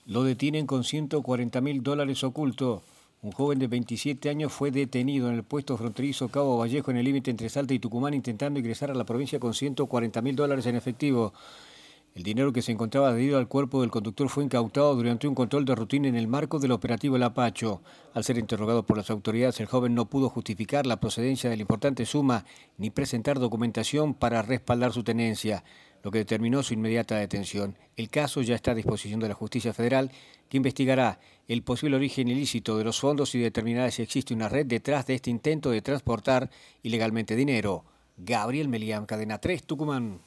Lo detienen con $140.000 oculto. Un joven de 27 años fue detenido en el puesto fronterizo Cabo Vallejo en el límite entre Salta y Tucumán intentando ingresar a la provincia con $140.000 en efectivo. El dinero que se encontraba adherido al cuerpo del conductor fue incautado durante un control de rutina en el marco del operativo El Apacho. Al ser interrogado por las autoridades, el joven no pudo justificar la procedencia de la importante suma ni presentar documentación para respaldar su tenencia, lo que determinó su inmediata detención. El caso ya está a disposición de la Justicia Federal, que investigará el posible origen ilícito de los fondos y determinará si existe una red detrás de este intento de transportar ilegalmente dinero. Gabriel Melián, Cadena 3, Tucumán.